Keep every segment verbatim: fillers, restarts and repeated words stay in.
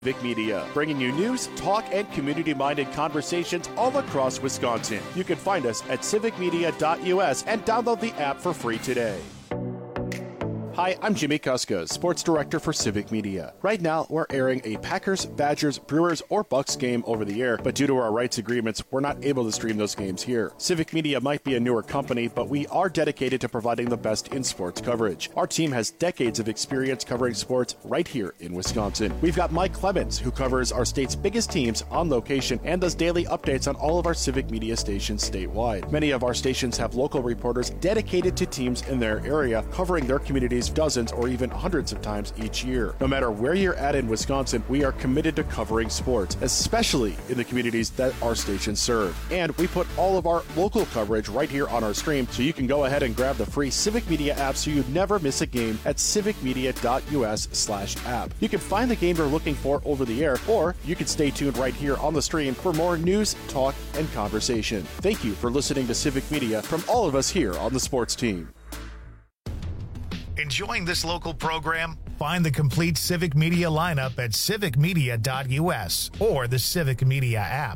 Civic Media, bringing you news, talk, and community-minded conversations all across Wisconsin. You can find us at civic media dot U S and download the app for free today. Hi, I'm Jimmy Kuska, Sports Director for Civic Media. Right now, we're airing a Packers, Badgers, Brewers, or Bucks game over the air, but due to our rights agreements, we're not able to stream those games here. Civic Media might be a newer company, but we are dedicated to providing the best in sports coverage. Our team has decades of experience covering sports right here in Wisconsin. We've got Mike Clemens, who covers our state's biggest teams on location and does daily updates on all of our Civic Media stations statewide. Many of our stations have local reporters dedicated to teams in their area, covering their communities dozens or even hundreds of times each year. No matter where you're at in Wisconsin, we are committed to covering sports, especially in the communities that our stations serve. And we put all of our local coverage right here on our stream, so you can go ahead and grab the free Civic Media app so you never miss a game at civic media dot U S slash app. You can find the game you're looking for over the air, or you can stay tuned right here on the stream for more news, talk, and conversation. Thank you for listening to Civic Media from all of us here on the sports team. Enjoying this local program? Find the complete Civic Media lineup at civic media dot U S or the Civic Media app.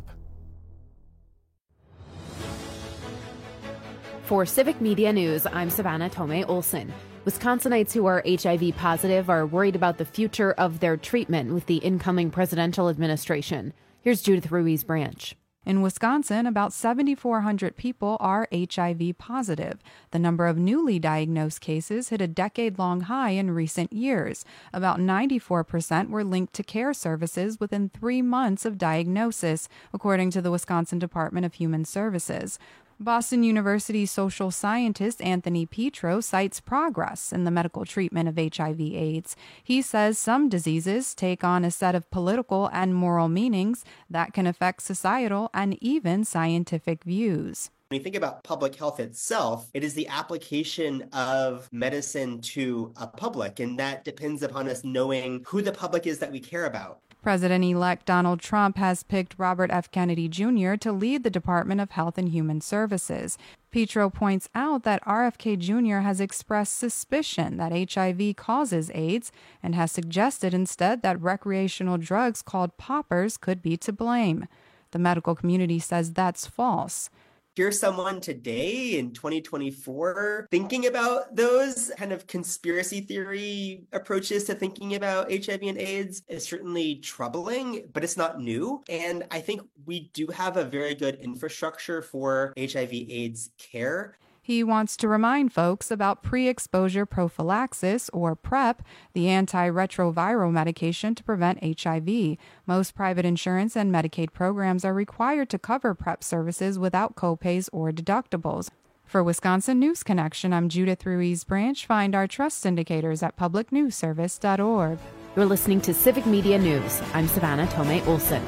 For Civic Media News, I'm Savannah Tomei Olson. Wisconsinites who are H I V positive are worried about the future of their treatment with the incoming presidential administration. Here's Judith Ruiz Branch. In Wisconsin, about seven thousand four hundred people are H I V positive. The number of newly diagnosed cases hit a decade-long high in recent years. About ninety-four percent were linked to care services within three months of diagnosis, according to the Wisconsin Department of Human Services. Boston University social scientist Anthony Petro cites progress in the medical treatment of H I V AIDS. He says some diseases take on a set of political and moral meanings that can affect societal and even scientific views. When you think about public health itself, it is the application of medicine to a public, and that depends upon us knowing who the public is that we care about. President-elect Donald Trump has picked Robert F. Kennedy Junior to lead the Department of Health and Human Services. Petro points out that R F K Junior has expressed suspicion that H I V causes AIDS and has suggested instead that recreational drugs called poppers could be to blame. The medical community says that's false. Here's someone today in twenty twenty-four thinking about those kind of conspiracy theory approaches to thinking about H I V and AIDS is certainly troubling, but it's not new. And I think we do have a very good infrastructure for H I V AIDS care. He wants to remind folks about pre-exposure prophylaxis, or PrEP, the antiretroviral medication to prevent H I V. Most private insurance and Medicaid programs are required to cover PrEP services without copays or deductibles. For Wisconsin News Connection, I'm Judith Ruiz Branch. Find our trust indicators at public news service dot org. You're listening to Civic Media News. I'm Savannah Tomei Olson.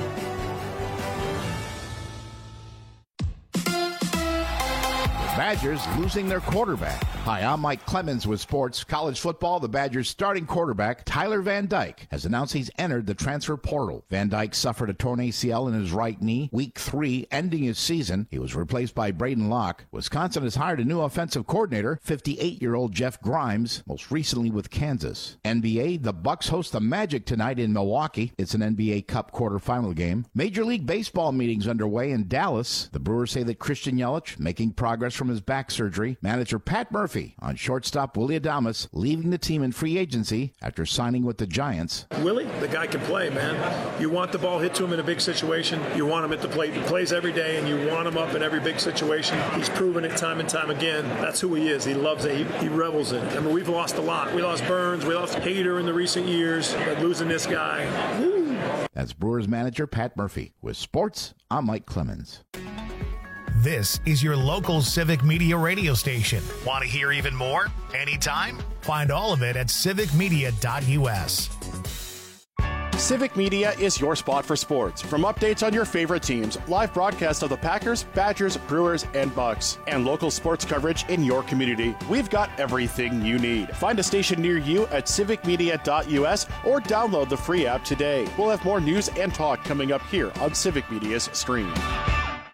Badgers losing their quarterback. Hi, I'm Mike Clemens with Sports. College football, the Badgers' starting quarterback, Tyler Van Dyke, has announced he's entered the transfer portal. Van Dyke suffered a torn A C L in his right knee, week three, ending his season. He was replaced by Braden Locke. Wisconsin has hired a new offensive coordinator, fifty-eight-year-old Jeff Grimes, most recently with Kansas. N B A, the Bucks host the Magic tonight in Milwaukee. It's an N B A Cup quarterfinal game. Major League Baseball meetings underway in Dallas. The Brewers say that Christian Yelich making progress from his back surgery. Manager Pat Murphy on shortstop Willie Adames leaving the team in free agency after signing with the Giants. Willie, the guy can play, man. You want the ball hit to him in a big situation. You want him at the plate. He plays every day, and you want him up in every big situation. He's proven it time and time again. That's who he is. He loves it. He, he revels in it. I mean, we've lost a lot. We lost Burns. We lost Hader in the recent years. But losing this guy, woo. That's Brewers manager Pat Murphy. With Sports, I'm Mike Clemens. This is your local Civic Media radio station. Want to hear even more? Anytime? Find all of it at civic media dot U S. Civic Media is your spot for sports. From updates on your favorite teams, live broadcasts of the Packers, Badgers, Brewers, and Bucks, and local sports coverage in your community, we've got everything you need. Find a station near you at civic media dot U S or download the free app today. We'll have more news and talk coming up here on Civic Media's stream.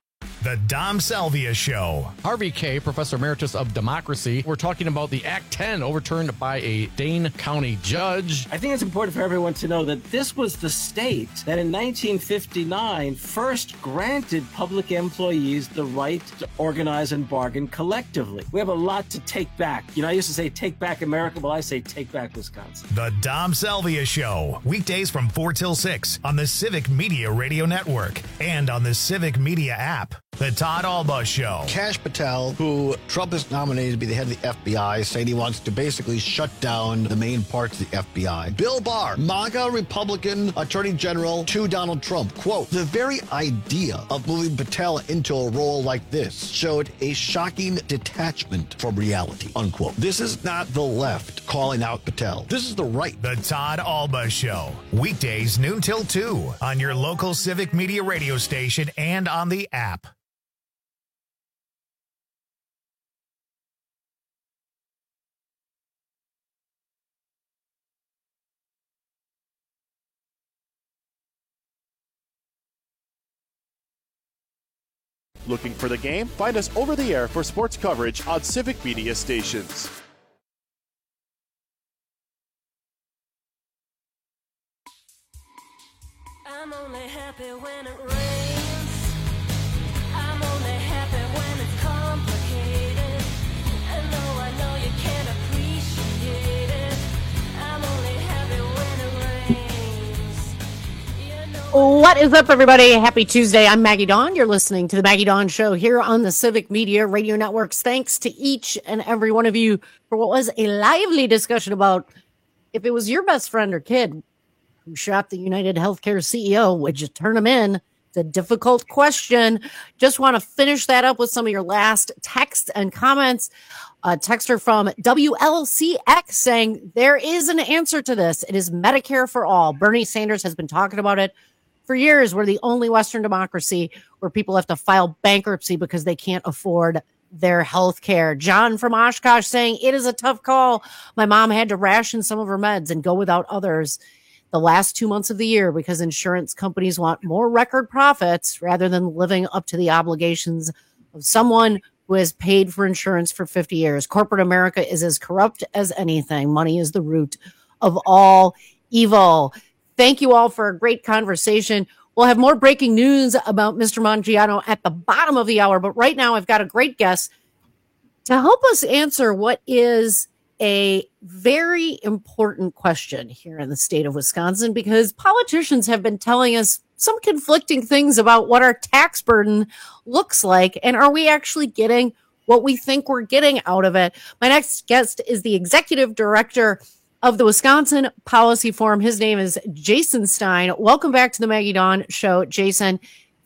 The Dom Salvia Show. Harvey Kaye, Professor Emeritus of Democracy. We're talking about the Act ten overturned by a Dane County judge. I think it's important for everyone to know that this was the state that in nineteen fifty-nine first granted public employees the right to organize and bargain collectively. We have a lot to take back. You know, I used to say take back America. Well, I say take back Wisconsin. The Dom Salvia Show. Weekdays from four till six on the Civic Media Radio Network and on the Civic Media app. The Todd Alba Show. Kash Patel, who Trump has nominated to be the head of the F B I, saying he wants to basically shut down the main parts of the F B I. Bill Barr, MAGA Republican Attorney General to Donald Trump. Quote, the very idea of moving Patel into a role like this showed a shocking detachment from reality, unquote. This is not the left calling out Patel. This is the right. The Todd Alba Show. Weekdays noon till two on your local Civic Media radio station and on the app. Looking for the game? Find us over the air for sports coverage on Civic Media stations. I'm only happy when it rains. I'm only happy when it's complicated. And though I know you can't appreciate it, I'm only happy when it rains. You know, what is up, everybody? Happy Tuesday. I'm Maggie Dawn. You're listening to the Maggie Dawn Show here on the Civic Media Radio Networks. Thanks to each and every one of you for what was a lively discussion about if it was your best friend or kid who shot the United Healthcare C E O, would you turn him in? It's a difficult question. Just want to finish that up with some of your last texts and comments. A texter from W L C X saying there is an answer to this. It is Medicare for all. Bernie Sanders has been talking about it for years. We're the only Western democracy where people have to file bankruptcy because they can't afford their health care. John from Oshkosh saying it is a tough call. My mom had to ration some of her meds and go without others the last two months of the year because insurance companies want more record profits rather than living up to the obligations of someone who has paid for insurance for fifty years. Corporate America is as corrupt as anything. Money is the root of all evil. Thank you all for a great conversation. We'll have more breaking news about Mister Mangiano at the bottom of the hour, but right now I've got a great guest to help us answer what is a very important question here in the state of Wisconsin, because politicians have been telling us some conflicting things about what our tax burden looks like, and are we actually getting what we think we're getting out of it? My next guest is the executive director of the Wisconsin Policy Forum. His name is Jason Stein. Welcome back to the Maggie Dawn Show, Jason.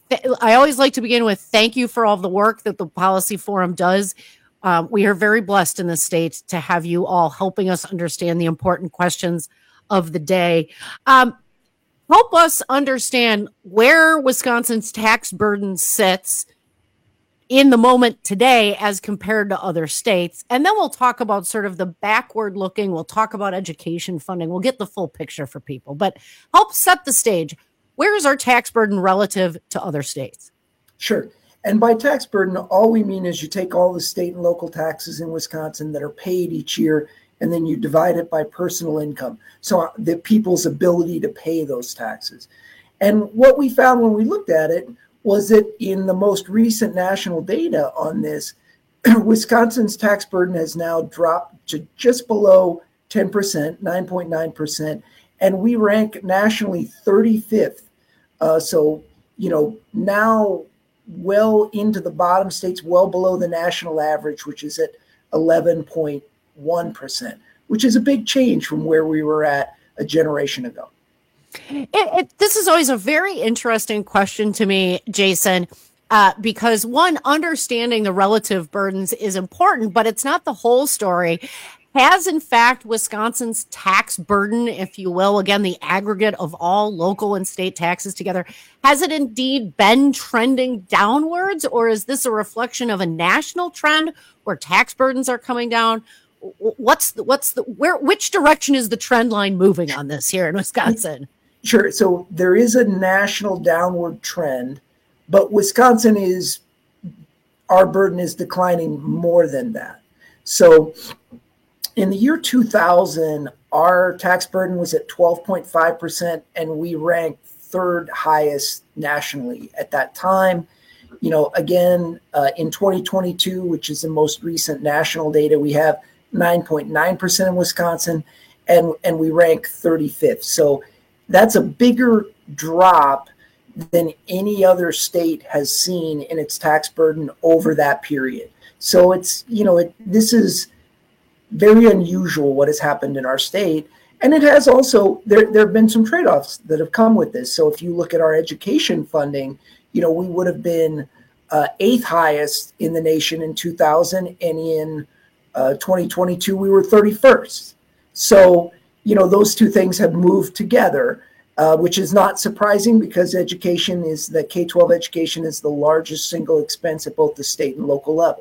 I always like to begin with thank you for all the work that the Policy Forum does. Um, we are very blessed in this state to have you all helping us understand the important questions of the day. Um, help us understand where Wisconsin's tax burden sits in the moment today as compared to other states. And then we'll talk about sort of the backward looking. We'll talk about education funding. We'll get the full picture for people, but help set the stage. Where is our tax burden relative to other states? Sure. And by tax burden, all we mean is you take all the state and local taxes in Wisconsin that are paid each year, and then you divide it by personal income. So the people's ability to pay those taxes. And what we found when we looked at it was that in the most recent national data on this, Wisconsin's tax burden has now dropped to just below ten percent, nine point nine percent, and we rank nationally thirty-fifth. Uh, so, you know, now well into the bottom states, well below the national average, which is at eleven point one percent, which is a big change from where we were at a generation ago. It, it, this is always a very interesting question to me, Jason, uh, because one, understanding the relative burdens is important, but it's not the whole story. Has, in fact, Wisconsin's tax burden, if you will, again, the aggregate of all local and state taxes together, has it indeed been trending downwards, or is this a reflection of a national trend where tax burdens are coming down? What's the, what's the, where, which direction is the trend line moving on this here in Wisconsin? Sure. So there is a national downward trend, but Wisconsin is our burden is declining more than that. So in the year two thousand, our tax burden was at twelve point five percent, and we ranked third highest nationally at that time. You know, again, uh, in twenty twenty-two, which is the most recent national data, we have nine point nine percent in Wisconsin, and, and we rank thirty-fifth. So that's a bigger drop than any other state has seen in its tax burden over that period. So it's, you know, it, this is very unusual what has happened in our state. And it has also, there, there have been some trade-offs that have come with this. So if you look at our education funding, you know, we would have been uh, eighth highest in the nation in two thousand, and in uh, twenty twenty-two, we were thirty-first. So, you know, those two things have moved together, uh, which is not surprising because education is, the K twelve education is the largest single expense at both the state and local level.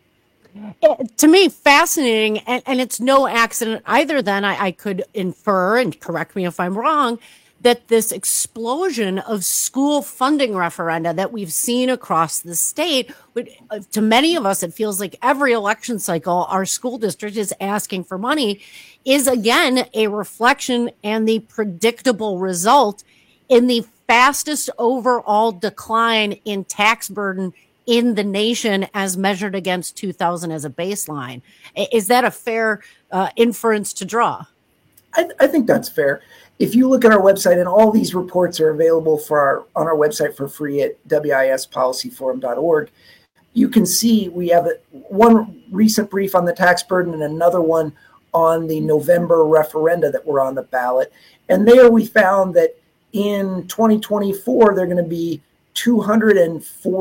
It, to me, fascinating, and, and it's no accident either. Then I, I could infer, and correct me if I'm wrong, that this explosion of school funding referenda that we've seen across the state, would, uh, to many of us, it feels like every election cycle, our school district is asking for money, is again a reflection and the predictable result in the fastest overall decline in tax burden in the nation as measured against two thousand as a baseline. Is that a fair uh, inference to draw? I, I think that's fair. If you look at our website, and all these reports are available for our, on our website for free at W I S policy forum dot org, you can see we have a, one recent brief on the tax burden and another one on the November referenda that were on the ballot. And there we found that in twenty twenty-four, they're going to be two hundred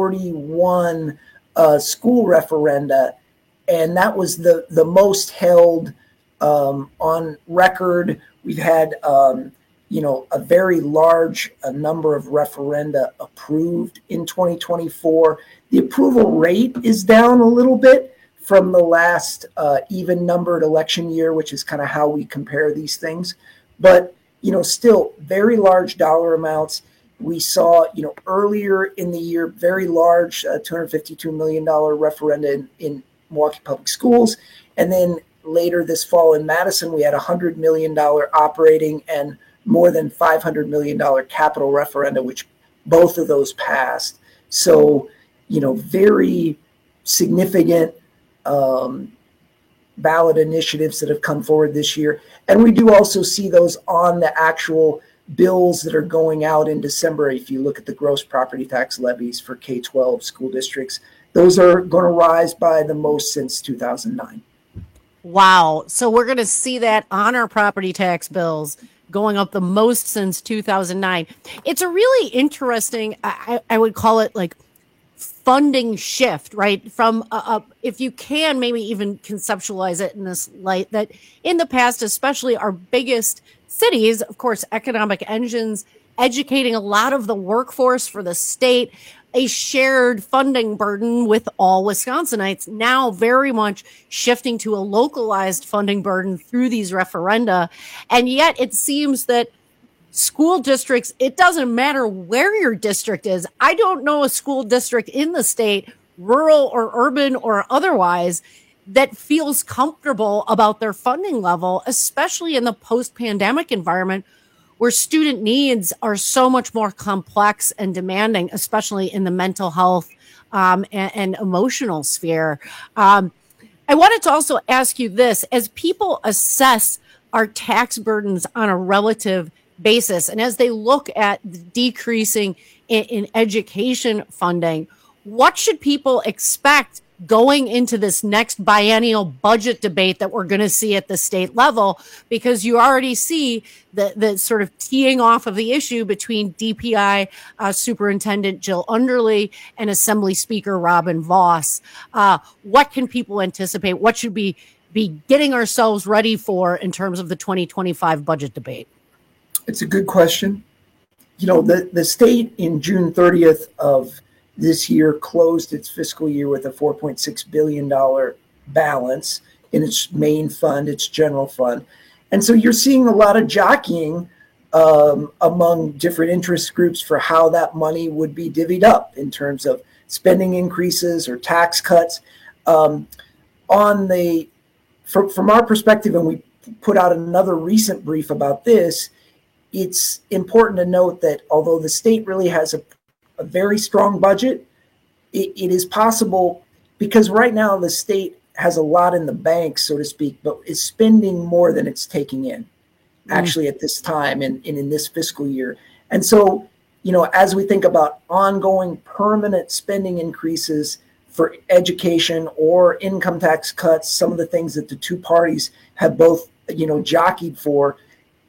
forty-one uh, school referenda, and that was the, the most held um, on record. We've had, um, you know, a very large a number of referenda approved in twenty twenty-four. The approval rate is down a little bit from the last uh, even-numbered election year, which is kind of how we compare these things. But, you know, still very large dollar amounts. We saw, you know, earlier in the year, very large uh, two hundred fifty-two million dollars referenda in, in Milwaukee Public Schools. And then later this fall in Madison, we had a one hundred million dollars operating and more than five hundred million dollars capital referenda, which both of those passed. So, you know, very significant um, ballot initiatives that have come forward this year. And we do also see those on the actual bills that are going out in December. If you look at the gross property tax levies for K twelve school districts, those are going to rise by the most since two thousand nine. Wow. So we're going to see that on our property tax bills going up the most since two thousand nine. It's a really interesting, I, I would call it like funding shift, right? From, uh, uh, if you can maybe even conceptualize it in this light, that in the past, especially our biggest cities, of course, economic engines, educating a lot of the workforce for the state, a shared funding burden with all Wisconsinites, now very much shifting to a localized funding burden through these referenda. And yet it seems that school districts, it doesn't matter where your district is. I don't know a school district in the state, rural or urban or otherwise, that feels comfortable about their funding level, especially in the post-pandemic environment where student needs are so much more complex and demanding, especially in the mental health um, and, and emotional sphere. Um, I wanted to also ask you this, as people assess our tax burdens on a relative basis, and as they look at the decreasing in, in education funding, what should people expect going into this next biennial budget debate that we're going to see at the state level? Because you already see the, the sort of teeing off of the issue between D P I uh, Superintendent Jill Underly and Assembly Speaker Robin Vos. Uh, what can people anticipate? What should we be getting ourselves ready for in terms of the twenty twenty-five budget debate? It's a good question. You know, the, the state in June thirtieth of this year closed its fiscal year with a four point six billion dollars balance in its main fund, its general fund. And so you're seeing a lot of jockeying um, among different interest groups for how that money would be divvied up in terms of spending increases or tax cuts. Um, on the from, from our perspective, and we put out another recent brief about this, it's important to note that although the state really has a, a very strong budget, it, it is possible, because right now the state has a lot in the bank, so to speak, but is spending more than it's taking in, actually, at this time and, and in this fiscal year. And so, you know, as we think about ongoing permanent spending increases for education or income tax cuts, some of the things that the two parties have both, you know, jockeyed for,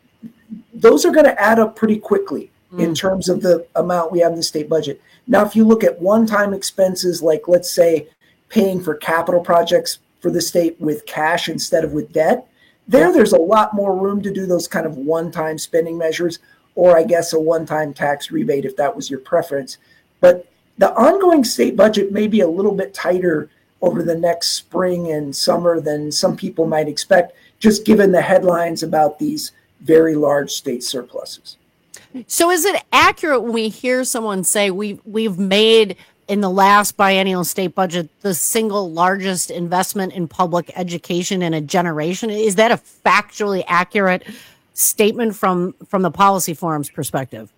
those are going to add up pretty quickly mm. in terms of the amount we have in the state budget. Now, if you look at one-time expenses, like let's say paying for capital projects for the state with cash instead of with debt, there, there's a lot more room to do those kind of one-time spending measures, or I guess a one-time tax rebate if that was your preference. But the ongoing state budget may be a little bit tighter over the next spring and summer than some people might expect, just given the headlines about these very large state surpluses. So is it accurate when we hear someone say we we've made in the last biennial state budget the single largest investment in public education in a generation? Is that a factually accurate statement from from the Policy Forum's perspective?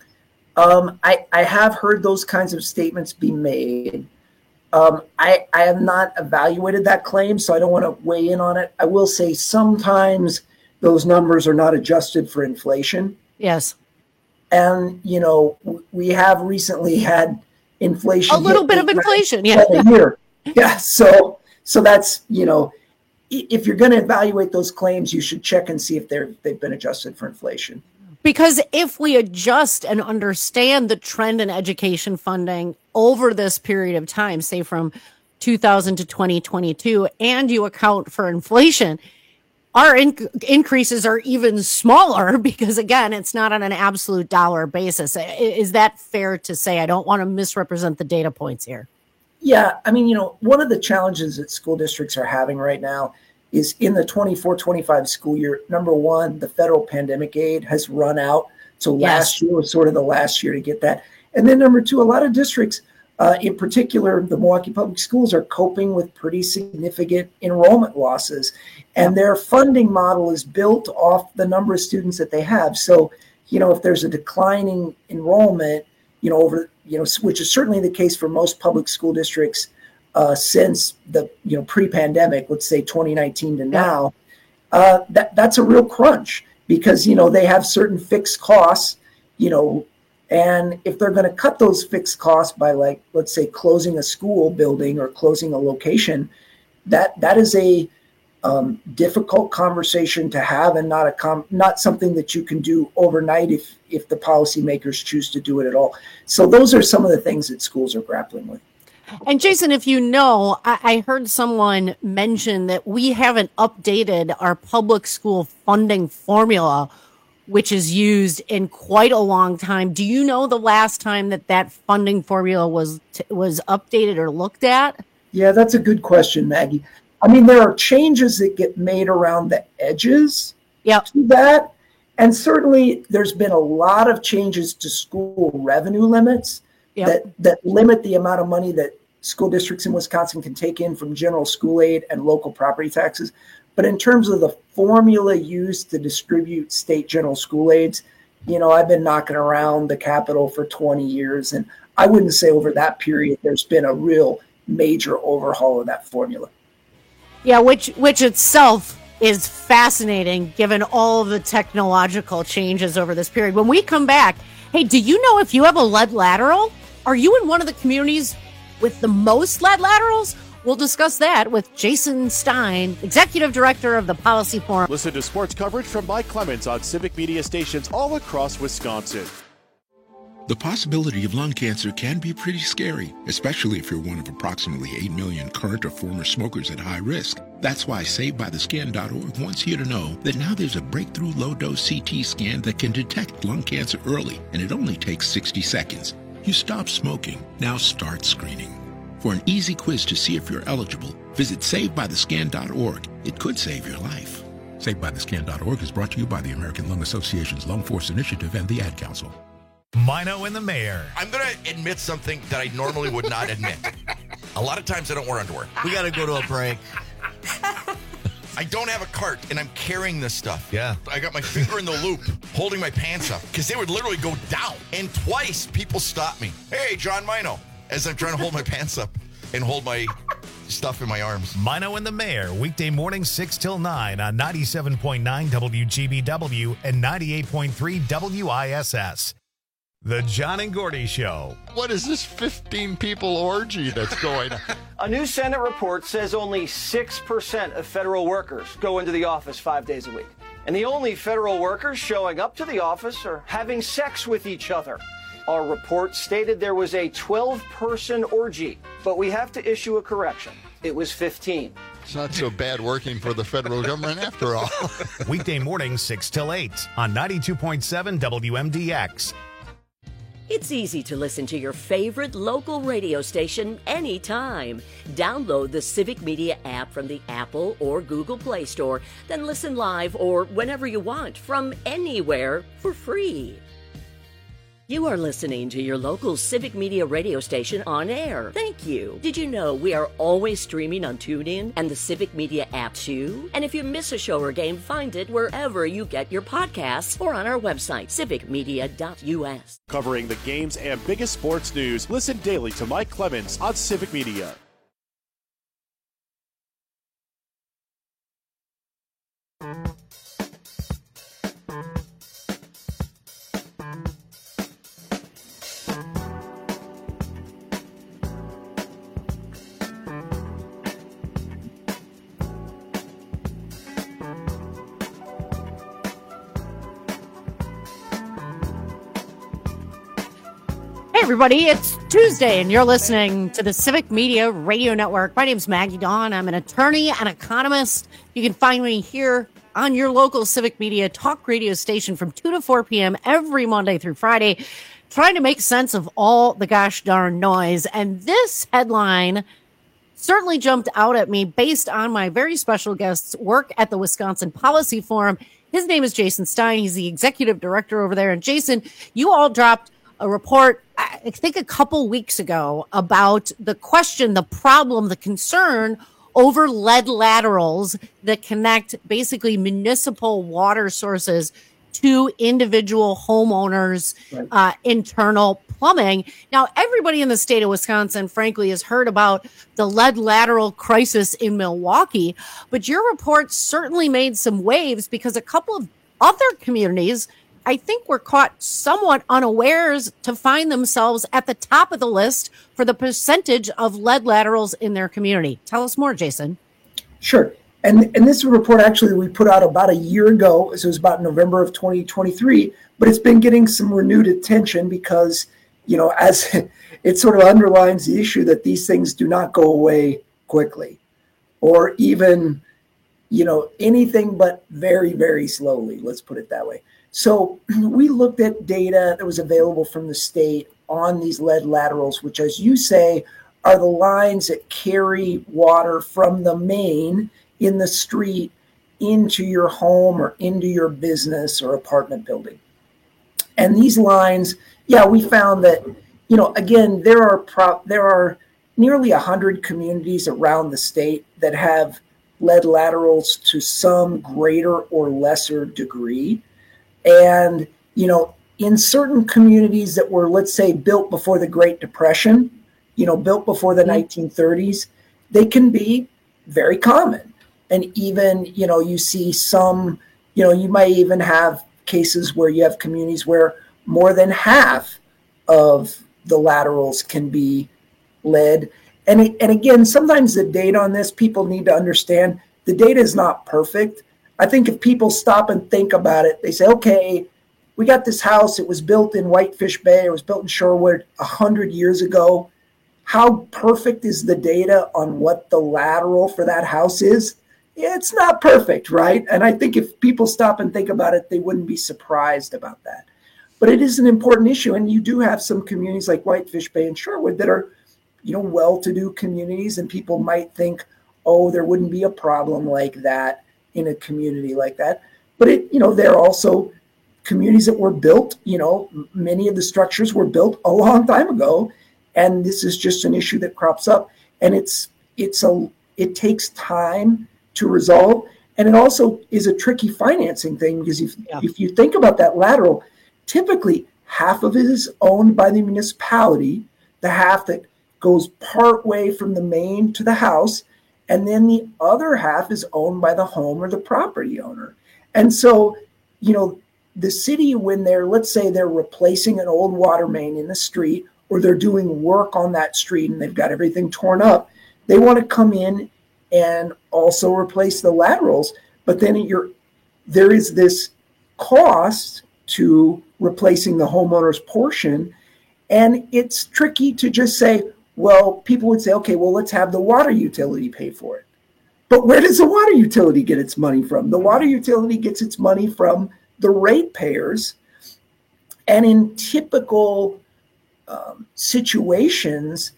Um, I, I have heard those kinds of statements be made. Um, I, I have not evaluated that claim, so I don't want to weigh in on it. I will say sometimes those numbers are not adjusted for inflation. Yes. And, you know, we have recently had inflation. A little bit of inflation, yeah. Year. Yeah, so so that's, you know, if you're going to evaluate those claims, you should check and see if they're they've been adjusted for inflation. Because if we adjust and understand the trend in education funding over this period of time, say from two thousand to twenty twenty-two, and you account for inflation, our in- increases are even smaller because, again, it's not on an absolute dollar basis. Is that fair to say? I don't want to misrepresent the data points here. Yeah, I mean, you know, one of the challenges that school districts are having right now is in the twenty-four twenty-five school year, number one, the federal pandemic aid has run out. So Yes. last year was sort of the last year to get that. And then number two, a lot of districts, uh, in particular, the Milwaukee Public Schools, are coping with pretty significant enrollment losses. And their funding model is built off the number of students that they have. So, you know, if there's a declining enrollment, you know, over, you know, which is certainly the case for most public school districts, Uh, since the, you know, pre-pandemic, let's say twenty nineteen to now, uh, that that's a real crunch because, you know, they have certain fixed costs, you know, and if they're going to cut those fixed costs by, like, let's say closing a school building or closing a location, that that is a um, difficult conversation to have and not a com- not something that you can do overnight if if the policymakers choose to do it at all. So those are some of the things that schools are grappling with. And Jason, if you know, I, I heard someone mention that we haven't updated our public school funding formula, which is used in quite a long time. Do you know the last time that that funding formula was t- was updated or looked at? Yeah, that's a good question, Maggie. I mean, there are changes that get made around the edges yep. to that. And certainly there's been a lot of changes to school revenue limits yep. that, that limit the amount of money that school districts in Wisconsin can take in from general school aid and local property taxes. But in terms of the formula used to distribute state general school aids, you know, I've been knocking around the Capitol for twenty years, and I wouldn't say over that period there's been a real major overhaul of that formula. Yeah, which which itself is fascinating given all of the technological changes over this period. When we come back, hey, do you know if you have a lead lateral? Are you in one of the communities with the most lead laterals? We'll discuss that with Jason Stein, Executive Director of the Policy Forum. Listen to sports coverage from Mike Clemens on Civic Media stations all across Wisconsin. The possibility of lung cancer can be pretty scary, especially if you're one of approximately eight million current or former smokers at high risk. That's why Saved By The Scan dot org wants you to know that now there's a breakthrough low-dose C T scan that can detect lung cancer early, and it only takes sixty seconds. You stop smoking, now start screening. For an easy quiz to see if you're eligible, visit Saved By The Scan dot org. It could save your life. Saved By The Scan dot org is brought to you by the American Lung Association's Lung Force Initiative and the Ad Council. Mino and the Mayor. I'm going to admit something that I normally would not admit. A lot of times I don't wear underwear. We got to go to a break. I don't have a cart, and I'm carrying this stuff. Yeah. I got my finger in the loop, holding my pants up, because they would literally go down. And twice, people stopped me. Hey, John Mino, as I'm trying to hold my pants up and hold my stuff in my arms. Mino and the Mayor, weekday morning six till nine on ninety-seven point nine W G B W and ninety-eight point three W I S S. The John and Gordy Show. What is this fifteen people orgy that's going on? A new Senate report says only six percent of federal workers go into the office five days a week. And the only federal workers showing up to the office are having sex with each other. Our report stated there was a twelve-person orgy, but we have to issue a correction. It was fifteen. It's not so bad working for the federal government after all. Weekday morning six till eight on ninety-two point seven W M D X. It's easy to listen to your favorite local radio station anytime. Download the Civic Media app from the Apple or Google Play Store, then listen live or whenever you want from anywhere for free. You are listening to your local Civic Media radio station on air. Thank you. Did you know we are always streaming on TuneIn and the Civic Media app too? And if you miss a show or game, find it wherever you get your podcasts or on our website, civic media dot U S. Covering the games and biggest sports news, listen daily to Mike Clemens on Civic Media. Hey, everybody, it's Tuesday, and you're listening to the Civic Media Radio Network. My name's Maggie Dawn. I'm an attorney and economist. You can find me here on your local Civic Media talk radio station from two to four p.m. every Monday through Friday, trying to make sense of all the gosh darn noise. And this headline certainly jumped out at me based on my very special guest's work at the Wisconsin Policy Forum. His name is Jason Stein. He's the executive director over there. And Jason, you all dropped a report, I think a couple weeks ago, about the question, the problem, the concern over lead laterals that connect basically municipal water sources to individual homeowners' right. uh, internal plumbing. Now, everybody in the state of Wisconsin, frankly, has heard about the lead lateral crisis in Milwaukee, but your report certainly made some waves because a couple of other communities, I think, were caught somewhat unawares to find themselves at the top of the list for the percentage of lead laterals in their community. Tell us more, Jason. Sure. And and this report actually we put out about a year ago. So it was about November of twenty twenty-three, but it's been getting some renewed attention because, you know, as it sort of underlines the issue that these things do not go away quickly or even, you know, anything but very, very slowly. Let's put it that way. So we looked at data that was available from the state on these lead laterals, which, as you say, are the lines that carry water from the main in the street into your home or into your business or apartment building. And these lines, yeah, we found that, you know, again, there are pro- there are nearly one hundred communities around the state that have lead laterals to some greater or lesser degree. And, you know, in certain communities that were, let's say, built before the Great Depression, you know, built before the nineteen thirties, they can be very common. And even, you know, you see some, you know, you might even have cases where you have communities where more than half of the laterals can be lead. And, it, and again, sometimes the data on this, people need to understand the data is not perfect. I think if people stop and think about it, they say, okay, we got this house. It was built in Whitefish Bay. It was built in Shorewood one hundred years ago. How perfect is the data on what the lateral for that house is? Yeah, it's not perfect, right? And I think if people stop and think about it, they wouldn't be surprised about that. But it is an important issue. And you do have some communities like Whitefish Bay and Shorewood that are, you know, well-to-do communities. And people might think, oh, there wouldn't be a problem like that in a community like that. But it, you know, there are also communities that were built, you know, many of the structures were built a long time ago, and this is just an issue that crops up, and it's it's a it takes time to resolve, and it also is a tricky financing thing because if yeah. if you think about that lateral, typically half of it is owned by the municipality, the half that goes part way from the main to the house, and then the other half is owned by the home or the property owner. And so, you know, the city, when they're, let's say they're replacing an old water main in the street, or they're doing work on that street and they've got everything torn up, they want to come in and also replace the laterals. But then you're, there is this cost to replacing the homeowner's portion. And it's tricky to just say, well, people would say, okay, well, let's have the water utility pay for it. But where does the water utility get its money from? The water utility gets its money from the ratepayers. And in typical um, situations,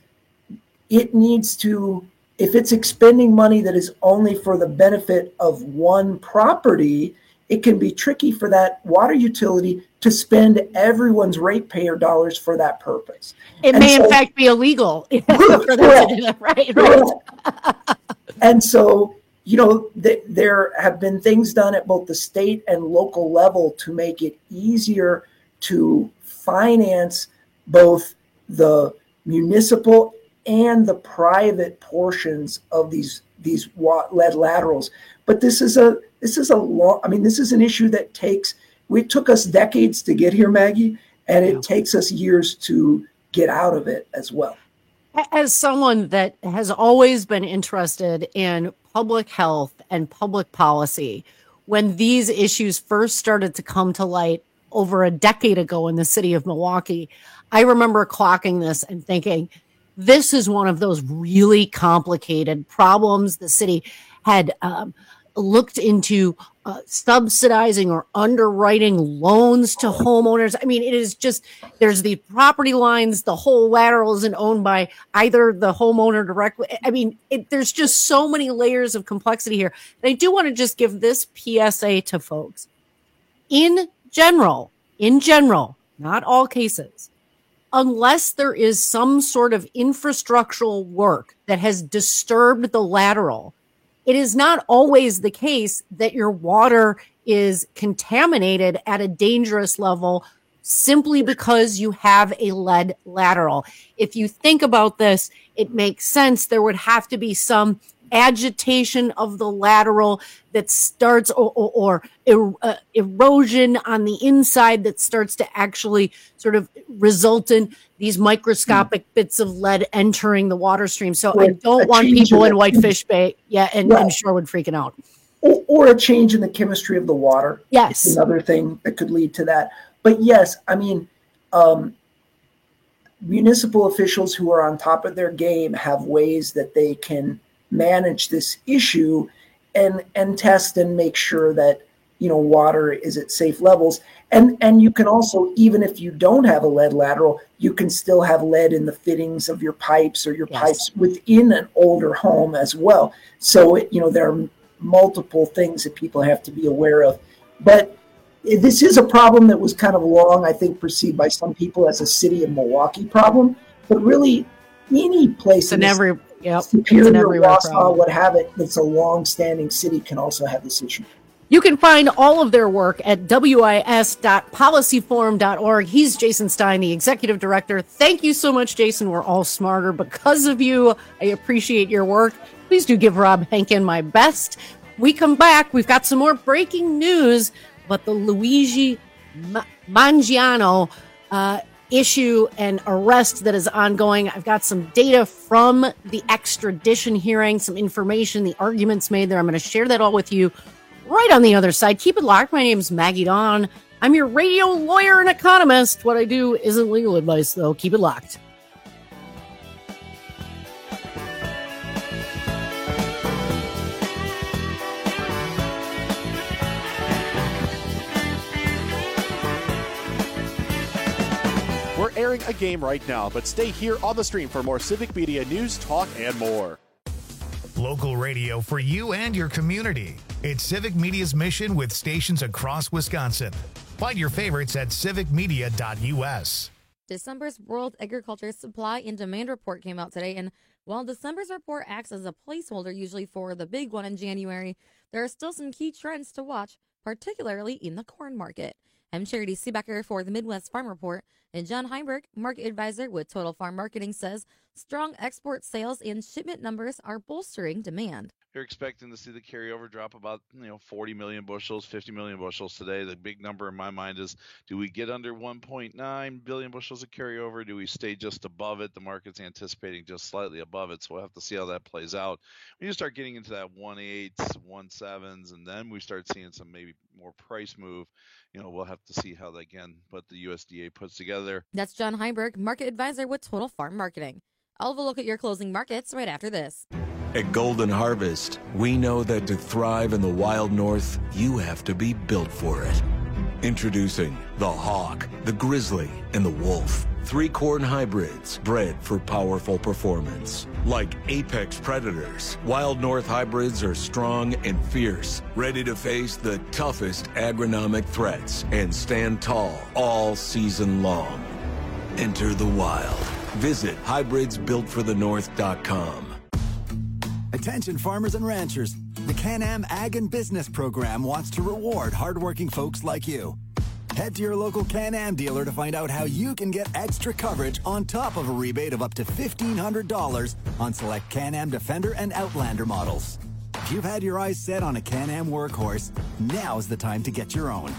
it needs to, if it's expending money that is only for the benefit of one property, it can be tricky for that water utility to spend everyone's ratepayer dollars for that purpose. It and may, so, in fact, be illegal for them to do that, right? right. And so, you know, th- there have been things done at both the state and local level to make it easier to finance both the municipal and the private portions of these these lead laterals. But this is a this is a long. I mean, this is an issue that takes. It took us decades to get here, Maggie, and it yeah. takes us years to get out of it as well. As someone that has always been interested in public health and public policy, when these issues first started to come to light over a decade ago in the city of Milwaukee, I remember clocking this and thinking, this is one of those really complicated problems. The city had um, looked into uh, subsidizing or underwriting loans to homeowners. I mean, it is just, there's the property lines, the whole lateral isn't owned by either the homeowner directly. I mean, it, there's just so many layers of complexity here. And I do want to just give this P S A to folks. In general, in general, not all cases, unless there is some sort of infrastructural work that has disturbed the lateral, it is not always the case that your water is contaminated at a dangerous level simply because you have a lead lateral. If you think about this, it makes sense. There would have to be some agitation of the lateral that starts or, or, or er, uh, erosion on the inside that starts to actually sort of result in these microscopic mm. bits of lead entering the water stream. So or I don't want people in Whitefish Bay yeah, and, right. and Shorewood freaking out. Or, or a change in the chemistry of the water. Yes. It's another thing that could lead to that. But yes, I mean, um, municipal officials who are on top of their game have ways that they can manage this issue and and test and make sure that, you know, water is at safe levels. And and you can also, even if you don't have a lead lateral, you can still have lead in the fittings of your pipes or your yes. pipes within an older home as well. So, it, you know, there are multiple things that people have to be aware of. But this is a problem that was kind of long, I think, perceived by some people as a city of Milwaukee problem. But really, any place in every Yep. Superior, Wausau, what have it, that's a long-standing city can also have this issue. You can find all of their work at W I S dot policy forum dot org. He's Jason Stein, the executive director. Thank you so much, Jason. We're all smarter because of you. I appreciate your work. Please do give Rob Henkin my best. We come back. We've got some more breaking news, but the Luigi Mangiano uh, issue and arrest that is ongoing. I've got some data from the extradition hearing, some information, the arguments made there. I'm going to share that all with you right on the other side. Keep it locked. My name is Maggie Dawn. I'm your radio lawyer and economist. What I do isn't legal advice, though. Keep it locked. We're airing a game right now, but stay here on the stream for more Civic Media news, talk, and more. Local radio for you and your community. It's Civic Media's mission with stations across Wisconsin. Find your favorites at civic media dot U S. December's World Agriculture Supply and Demand Report came out today, and while December's report acts as a placeholder usually for the big one in January, there are still some key trends to watch, particularly in the corn market. I'm Charity Seebecker for the Midwest Farm Report, and John Heinberg, market advisor with Total Farm Marketing, says strong export sales and shipment numbers are bolstering demand. You're expecting to see the carryover drop about, you know, forty million bushels, fifty million bushels today. The big number in my mind is, do we get under one point nine billion bushels of carryover? Do we stay just above it? The market's anticipating just slightly above it, so we'll have to see how that plays out. When you start getting into that one eights, one sevens, and then we start seeing some maybe more price move, you know, we'll have to see how, that, again, what the U S D A puts together. That's John Heinberg, market advisor with Total Farm Marketing. I'll have a look at your closing markets right after this. At Golden Harvest, we know that to thrive in the wild north, you have to be built for it. Introducing the Hawk, the Grizzly, and the Wolf. Three corn hybrids bred for powerful performance. Like apex predators, Wild North hybrids are strong and fierce, ready to face the toughest agronomic threats and stand tall all season long. Enter the wild. Visit hybrids built for the north dot com. Attention farmers and ranchers. The Can-Am Ag and Business Program wants to reward hardworking folks like you. Head to your local Can-Am dealer to find out how you can get extra coverage on top of a rebate of up to fifteen hundred dollars on select Can-Am Defender and Outlander models. If you've had your eyes set on a Can-Am workhorse, now's the time to get your own.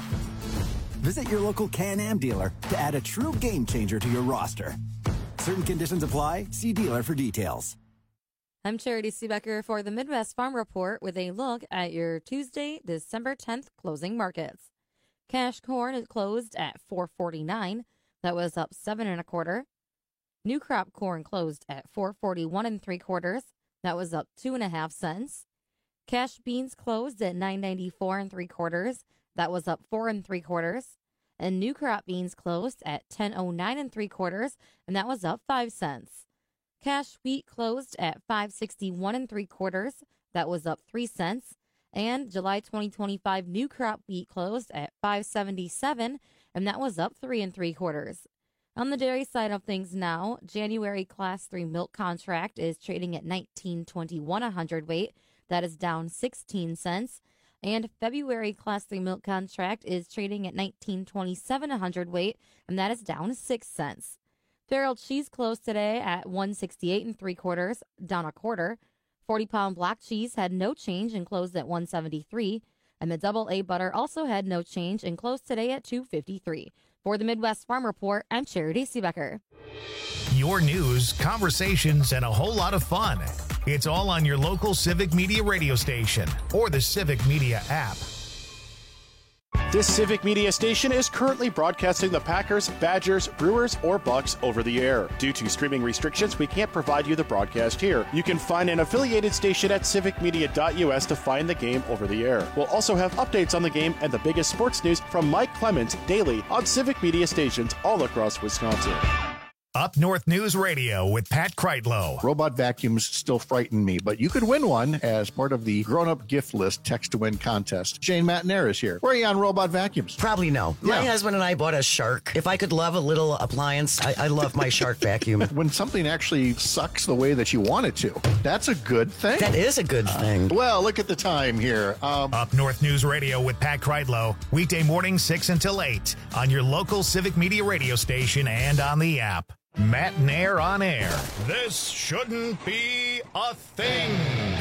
Visit your local Can-Am dealer to add a true game changer to your roster. Certain conditions apply. See dealer for details. I'm Charity Seebecker for the Midwest Farm Report with a look at your Tuesday, December tenth closing markets. Cash corn is closed at four forty-nine. That was up seven and a quarter. New crop corn closed at four forty-one and three quarters. That was up two and a half cents. Cash beans closed at nine ninety-four and three quarters. That was up four and three quarters. And new crop beans closed at ten oh nine and three quarters, and that was up five cents. Cash wheat closed at five sixty-one and three quarters. That was up three cents. And July twenty twenty-five new crop wheat closed at five seventy-seven, and that was up three and three quarters. On the dairy side of things now, January class three milk contract is trading at nineteen twenty-one a hundredweight. That is down sixteen cents. And February class three milk contract is trading at nineteen twenty-seven a hundredweight, and that is down six cents. Farrell cheese closed today at one sixty-eight and three quarters, down a quarter. forty pound block cheese had no change and closed at one seventy-three. And the double A butter also had no change and closed today at two fifty-three. For the Midwest Farm Report, I'm Charity Seebecker. Your news, conversations, and a whole lot of fun. It's all on your local Civic Media radio station or the Civic Media app. This Civic Media station is currently broadcasting the Packers, Badgers, Brewers, or Bucks over the air. Due to streaming restrictions, we can't provide you the broadcast here. You can find an affiliated station at civic media dot U S to find the game over the air. We'll also have updates on the game and the biggest sports news from Mike Clemens daily on Civic Media stations all across Wisconsin. Up North News Radio with Pat Kreitlow. Robot vacuums still frighten me, but you could win one as part of the grown-up gift list text-to-win contest. Shane Matnair is here. Where are you on robot vacuums? Probably no. Yeah. My husband and I bought a Shark. If I could love a little appliance, I, I love my Shark vacuum. When something actually sucks the way that you want it to, that's a good thing. That is a good thing. Uh, well, look at the time here. Um, Up North News Radio with Pat Kreitlow. Weekday morning six until eight on your local Civic Media radio station and on the app. Matt Nair on air. This shouldn't be a thing.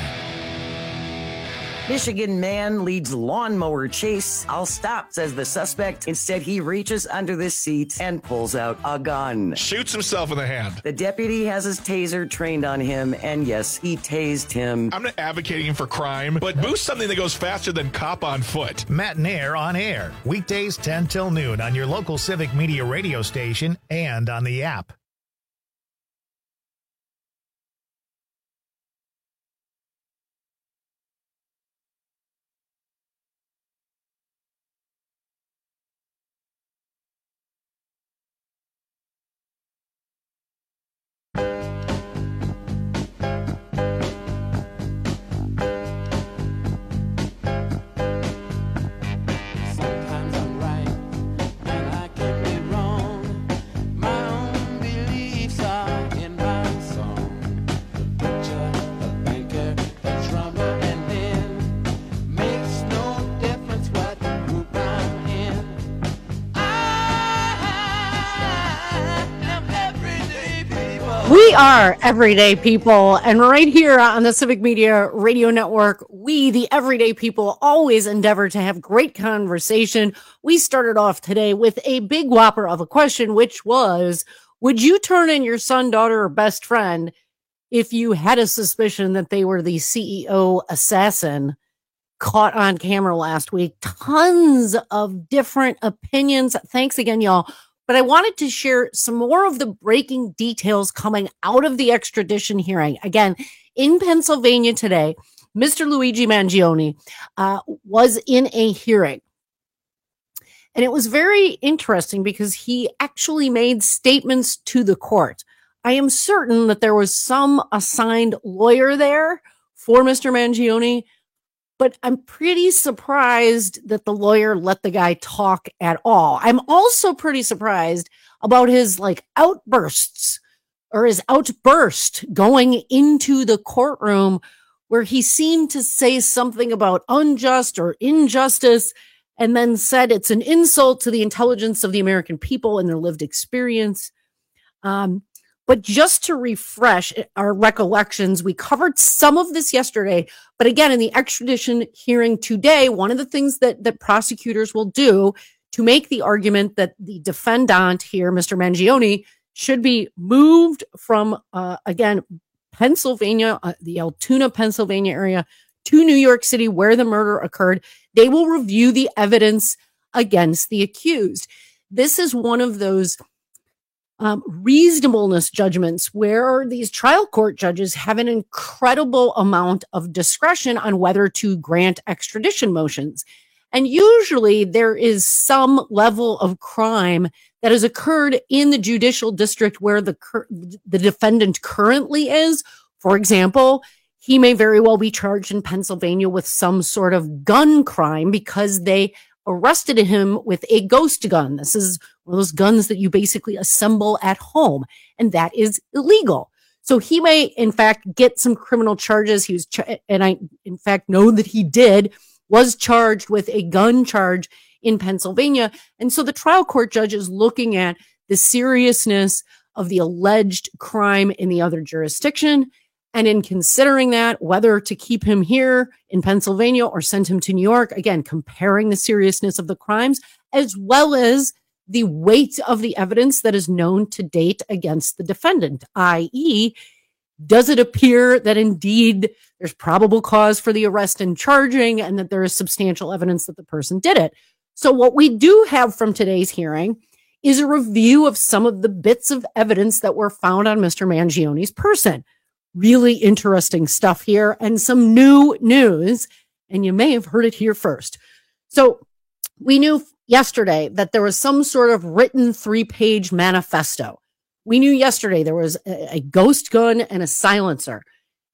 Michigan man leads lawnmower chase. I'll stop, says the suspect. Instead, he reaches under the seat and pulls out a gun. Shoots himself in the hand. The deputy has his taser trained on him, and yes, he tased him. I'm not advocating for crime, but boost something that goes faster than cop on foot. Matt Nair on air. Weekdays ten till noon on your local Civic Media radio station and on the app. We are everyday people, and right here on the Civic Media Radio Network, we, the everyday people, always endeavor to have great conversation. We started off today with a big whopper of a question, which was, would you turn in your son, daughter, or best friend if you had a suspicion that they were the C E O assassin caught on camera last week? Tons of different opinions. Thanks again, y'all. But I wanted to share some more of the breaking details coming out of the extradition hearing. Again, in Pennsylvania today, Mister Luigi Mangione uh, was in a hearing. And it was very interesting because he actually made statements to the court. I am certain that there was some assigned lawyer there for Mister Mangione, but I'm pretty surprised that the lawyer let the guy talk at all. I'm also pretty surprised about his like outbursts or his outburst going into the courtroom where he seemed to say something about unjust or injustice and then said it's an insult to the intelligence of the American people and their lived experience. Um, But just to refresh our recollections, we covered some of this yesterday. But again, in the extradition hearing today, one of the things that, that prosecutors will do to make the argument that the defendant here, Mister Mangione, should be moved from, uh, again, Pennsylvania, uh, the Altoona, Pennsylvania area to New York City where the murder occurred. They will review the evidence against the accused. This is one of those Um, reasonableness judgments where these trial court judges have an incredible amount of discretion on whether to grant extradition motions. And usually there is some level of crime that has occurred in the judicial district where the, cur- the defendant currently is. For example, he may very well be charged in Pennsylvania with some sort of gun crime because they arrested him with a ghost gun. This is one of those guns that you basically assemble at home, and that is illegal. So he may, in fact, get some criminal charges. He was, ch- and I, in fact, know that he did, was charged with a gun charge in Pennsylvania. And so the trial court judge is looking at the seriousness of the alleged crime in the other jurisdiction. And in considering that, whether to keep him here in Pennsylvania or send him to New York, again, comparing the seriousness of the crimes, as well as the weight of the evidence that is known to date against the defendant, that is, does it appear that indeed there's probable cause for the arrest and charging and that there is substantial evidence that the person did it? So what we do have from today's hearing is a review of some of the bits of evidence that were found on Mister Mangione's person. Really interesting stuff here and some new news, and you may have heard it here first. So we knew yesterday that there was some sort of written three-page manifesto. We knew yesterday there was a, a ghost gun and a silencer.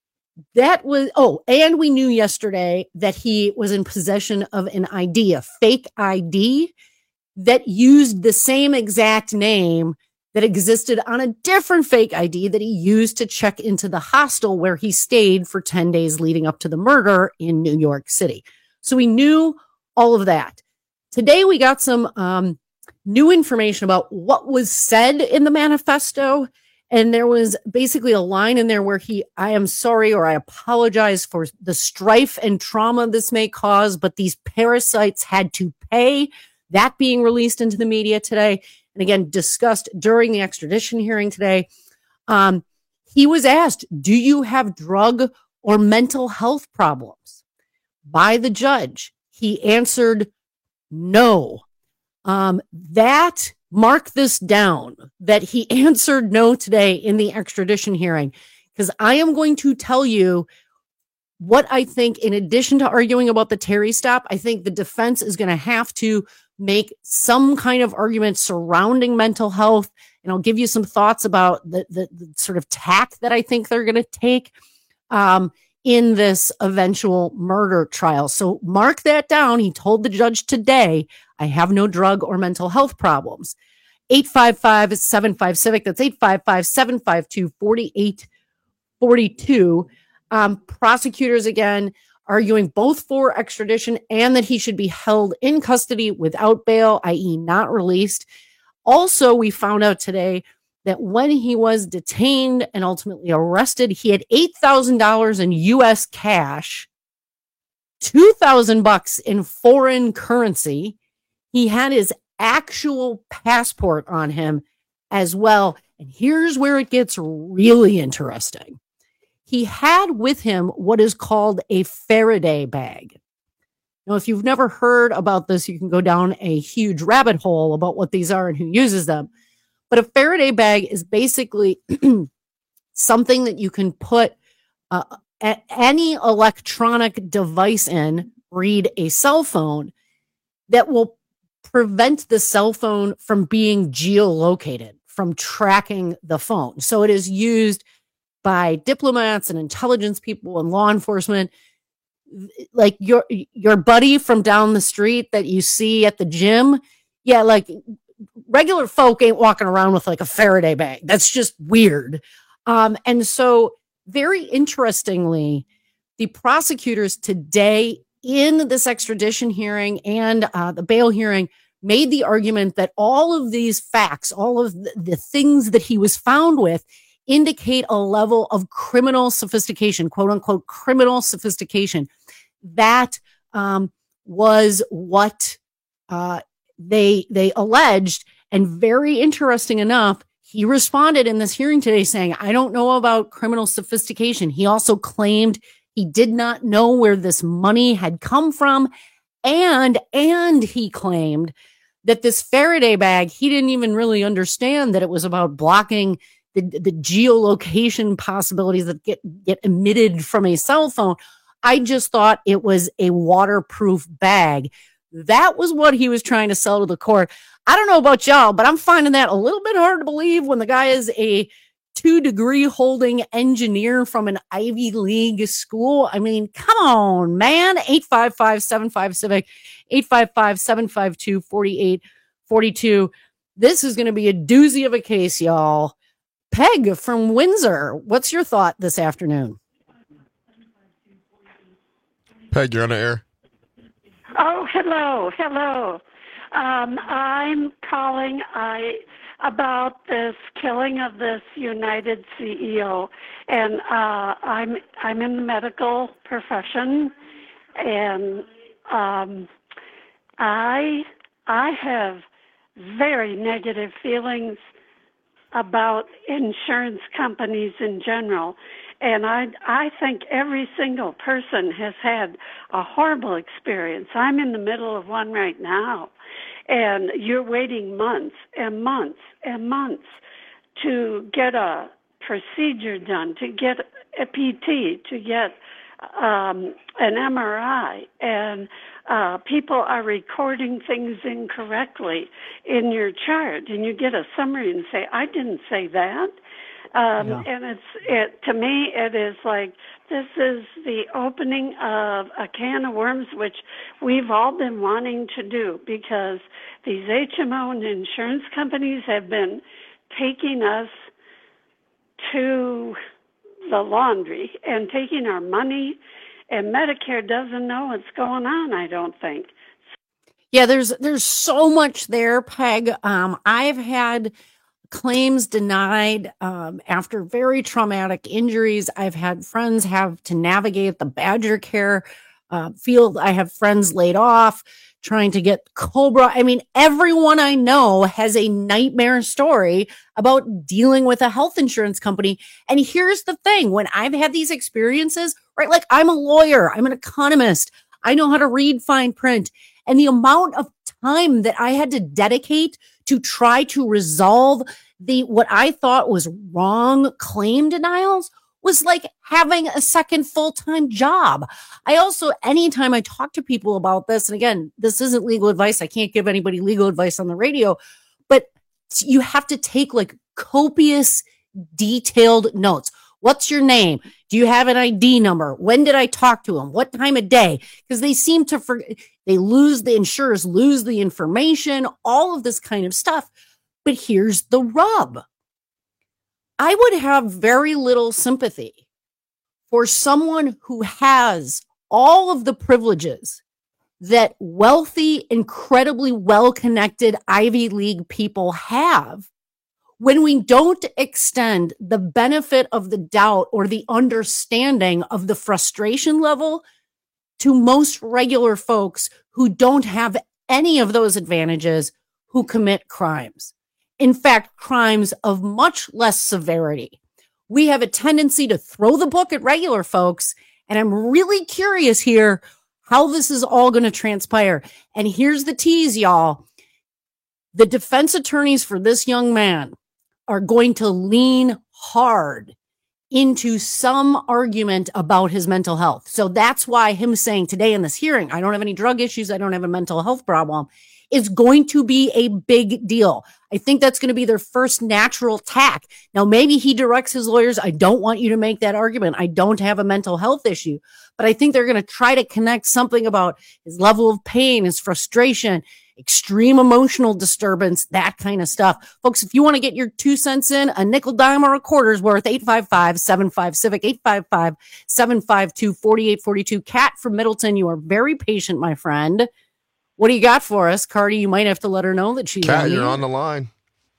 That was, oh, and we knew yesterday that he was in possession of an I D, a fake I D that used the same exact name that existed on a different fake I D that he used to check into the hostel where he stayed for ten days leading up to the murder in New York City. So we knew all of that. Today we got some um, new information about what was said in the manifesto. And there was basically a line in there where he, I am sorry, or I apologize for the strife and trauma this may cause, but these parasites had to pay. That being released into the media today. And again, discussed during the extradition hearing today. Um, he was asked, do you have drug or mental health problems? By the judge. He answered no. Um, that, mark this down, that he answered no today in the extradition hearing, because I am going to tell you what I think, in addition to arguing about the Terry stop, I think the defense is going to have to make some kind of argument surrounding mental health. And I'll give you some thoughts about the, the, the sort of tack that I think they're going to take um, in this eventual murder trial. So mark that down. He told the judge today, I have no drug or mental health problems. eight five five, seven five, CIVIC. That's eight five five, seven five two, four eight four two. Um, prosecutors, again, arguing both for extradition and that he should be held in custody without bail, that is not released. Also, we found out today that when he was detained and ultimately arrested, he had eight thousand dollars in U S cash, two thousand bucks in foreign currency. He had his actual passport on him as well. And here's where it gets really interesting. He had with him what is called a Faraday bag. Now, if you've never heard about this, you can go down a huge rabbit hole about what these are and who uses them. But a Faraday bag is basically something that you can put uh, a- any electronic device in, read a cell phone, that will prevent the cell phone from being geolocated, from tracking the phone. So it is used by diplomats and intelligence people and law enforcement. Like your your buddy from down the street that you see at the gym. Yeah, like regular folk ain't walking around with like a Faraday bag. That's just weird. Um, and so very interestingly, the prosecutors today in this extradition hearing and uh, the bail hearing made the argument that all of these facts, all of the, the things that he was found with, indicate a level of criminal sophistication, quote unquote, criminal sophistication. That um, was what uh, they they alleged. And very interesting enough, he responded in this hearing today saying, I don't know about criminal sophistication. He also claimed he did not know where this money had come from. And, and he claimed that this Faraday bag, he didn't even really understand that it was about blocking the, the geolocation possibilities that get, get emitted from a cell phone. I just thought it was a waterproof bag. That was what he was trying to sell to the court. I don't know about y'all, but I'm finding that a little bit hard to believe when the guy is a two degree holding engineer from an Ivy League school. I mean, come on, man. eight five five, seven five, civic, eight five five, seven five two, four eight four two. This is going to be a doozy of a case, y'all. Peg from Windsor, what's your thought this afternoon? Peg, you're on the air. Oh, hello, hello. Um, I'm calling I about this killing of this United C E O, and uh, I'm I'm in the medical profession, and um, I I have very negative feelings about insurance companies in general. And I I think every single person has had a horrible experience. I'm in the middle of one right now, and you're waiting months and months and months to get a procedure done, to get a P T, to get um, an M R I, and uh, people are recording things incorrectly in your chart, and you get a summary and say, I didn't say that. Um, yeah. And it's it to me, it is like this is the opening of a can of worms, which we've all been wanting to do, because these H M O and insurance companies have been taking us to the laundry and taking our money, and Medicare doesn't know what's going on, I don't think. Yeah, there's there's so much there, Peg. Um, I've had claims denied um, after very traumatic injuries. I've had friends have to navigate the Badger Care uh, field. I have friends laid off trying to get Cobra. I mean, everyone I know has a nightmare story about dealing with a health insurance company. And here's the thing, when I've had these experiences, right, like I'm a lawyer, I'm an economist, I know how to read fine print. And the amount of time that I had to dedicate to try to resolve the what I thought was wrong claim denials was like having a second full-time job. I also, anytime I talk to people about this, and again, this isn't legal advice, I can't give anybody legal advice on the radio, but you have to take like copious, detailed notes. What's your name? Do you have an I D number? When did I talk to him? What time of day? Because they seem to forget, they lose, the insurers lose the information, all of this kind of stuff. But here's the rub. I would have very little sympathy for someone who has all of the privileges that wealthy, incredibly well-connected Ivy League people have, when we don't extend the benefit of the doubt or the understanding of the frustration level to most regular folks who don't have any of those advantages, who commit crimes. In fact, crimes of much less severity. We have a tendency to throw the book at regular folks, and I'm really curious here how this is all going to transpire. And here's the tease, y'all. The defense attorneys for this young man are going to lean hard into some argument about his mental health. So that's why him saying today in this hearing, I don't have any drug issues, I don't have a mental health problem, is going to be a big deal. I think that's going to be their first natural tack. Now, maybe he directs his lawyers, I don't want you to make that argument. I don't have a mental health issue. But I think they're going to try to connect something about his level of pain, his frustration, extreme emotional disturbance, that kind of stuff. Folks, if you want to get your two cents in, a nickel, dime, or a quarter's worth, eight five five, seven five, civic, eight five five, seven five two, four eight four two. Kat from Middleton, you are very patient, my friend. What do you got for us? Cardi, you might have to let her know that she's Kat, on you're you. on the line.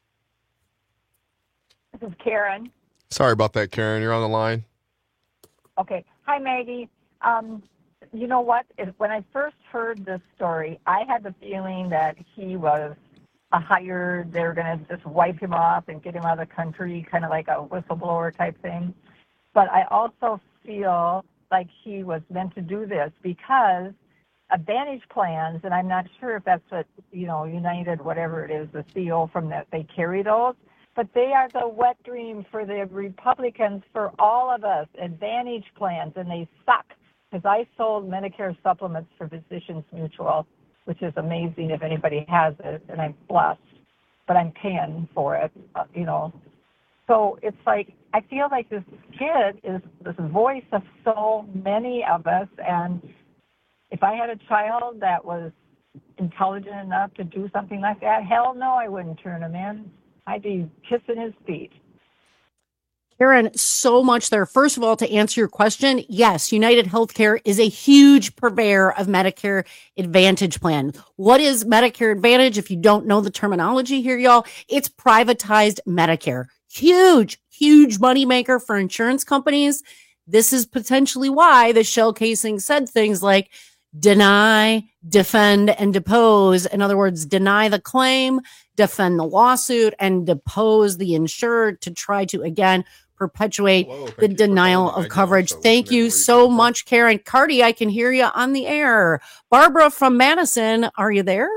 This is Karen. Sorry about that, Karen. You're on the line. Okay. Hi, Maggie. Um, you know what? If, when I first heard this story, I had the feeling that he was a hired, they were going to just wipe him off and get him out of the country, kind of like a whistleblower type thing. But I also feel like he was meant to do this because Advantage plans, and I'm not sure if that's what, you know, United, whatever it is, the C E O from that, they carry those, but they are the wet dream for the Republicans, for all of us, Advantage plans, and they suck. Because I sold Medicare supplements for Physicians Mutual, which is amazing if anybody has it, and I'm blessed, but I'm paying for it, uh, you know. So it's like, I feel like this kid is this voice of so many of us, and if I had a child that was intelligent enough to do something like that, hell no, I wouldn't turn him in. I'd be kissing his feet. Karen, so much there. First of all, to answer your question, yes, United Healthcare is a huge purveyor of Medicare Advantage plan. What is Medicare Advantage? If you don't know the terminology here, y'all, it's privatized Medicare. Huge, huge moneymaker for insurance companies. This is potentially why the shell casing said things like deny, defend, and depose. In other words, deny the claim, defend the lawsuit, and depose the insured to try to, again, perpetuate Whoa, the denial of coverage. Thank you so much, Karen. Cardi, I can hear you on the air. Barbara from Madison, are you there?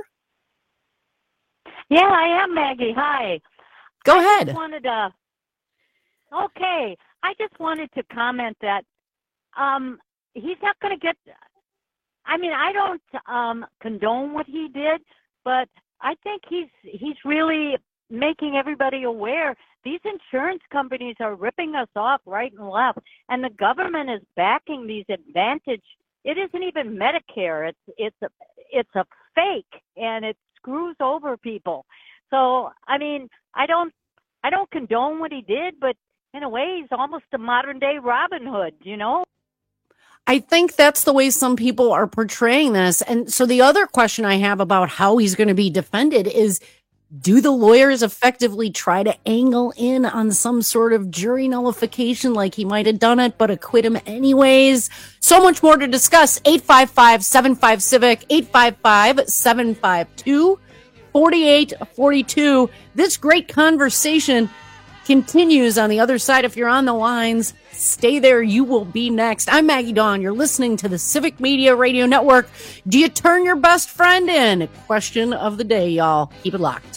Yeah, I am, Maggie. Hi. Go I ahead. Just wanted to, okay. I just wanted to comment that um, he's not going to get, I mean, I don't um, condone what he did, but I think he's he's really making everybody aware these insurance companies are ripping us off right and left, and the government is backing these Advantage. It isn't even Medicare. It's it's a it's a fake, and it screws over people. So I mean, I don't I don't condone what he did, but in a way, he's almost a modern day Robin Hood, you know? I think that's the way some people are portraying this. And so the other question I have about how he's going to be defended is, do the lawyers effectively try to angle in on some sort of jury nullification like he might have done it, but acquit him anyways? So much more to discuss. eight five five, seven five, civic, eight five five, seven five two, four eight four two. This great conversation continues on the other side. If you're on the lines, stay there. You will be next. I'm Maggie Dawn. You're listening to the Civic Media Radio Network. Do you turn your best friend in? Question of the day, y'all. Keep it locked.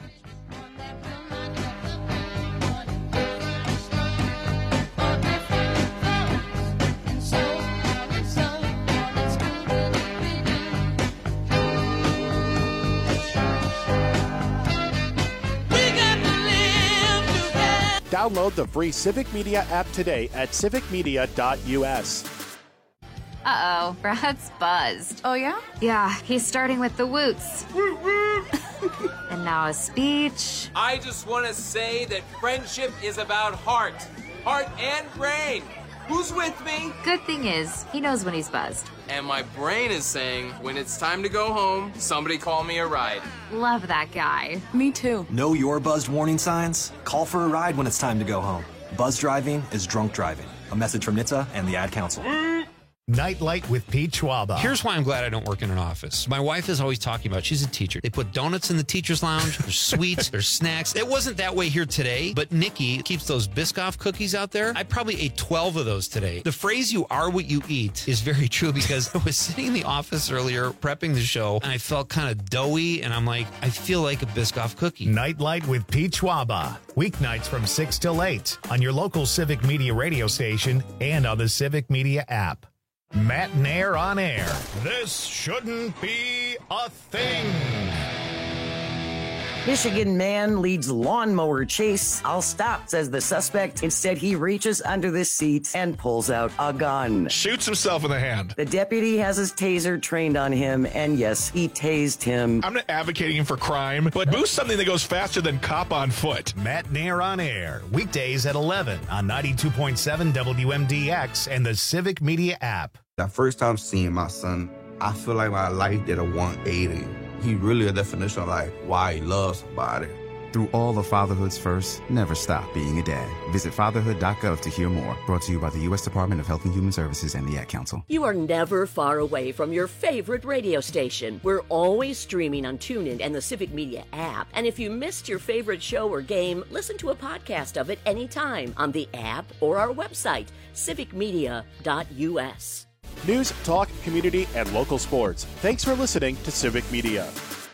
Download the free Civic Media app today at civic media dot u s. Uh-oh, Brad's buzzed. Oh, yeah? Yeah, he's starting with the woots. And now a speech. I just want to say that friendship is about heart. Heart and brain. Who's with me? Good thing is, he knows when he's buzzed. And my brain is saying, when it's time to go home, somebody call me a ride. Love that guy. Me too. Know your buzzed warning signs? Call for a ride when it's time to go home. Buzz driving is drunk driving. A message from N H T S A and the Ad Council. Nightlight with Pete Schwaba. Here's why I'm glad I don't work in an office. My wife is always talking about, she's a teacher. They put donuts in the teacher's lounge. There's sweets. There's snacks. It wasn't that way here today, but Nikki keeps those Biscoff cookies out there. I probably ate twelve of those today. The phrase, you are what you eat, is very true because I was sitting in the office earlier prepping the show, and I felt kind of doughy, and I'm like, I feel like a Biscoff cookie. Nightlight with Pete Schwaba. Weeknights from six till eight on your local Civic Media radio station and on the Civic Media app. Matt Nair on air. This shouldn't be a thing. Michigan man leads lawnmower chase. I'll stop, says the suspect. Instead, he reaches under the seat and pulls out a gun. Shoots himself in the hand. The deputy has his taser trained on him, and yes, he tased him. I'm not advocating for crime, but boost something that goes faster than cop on foot. Matt Nair on air. Weekdays at eleven on ninety-two point seven W M D X and the Civic Media app. The first time seeing my son, I feel like my life did a one eighty. He really a definition of like why he loves somebody. Through all of fatherhood's first, never stop being a dad. Visit fatherhood dot gov to hear more. Brought to you by the U S Department of Health and Human Services and the Ad Council. You are never far away from your favorite radio station. We're always streaming on TuneIn and the Civic Media app. And if you missed your favorite show or game, listen to a podcast of it anytime on the app or our website, civic media dot U S. News, talk, community, and local sports. Thanks for listening to Civic Media.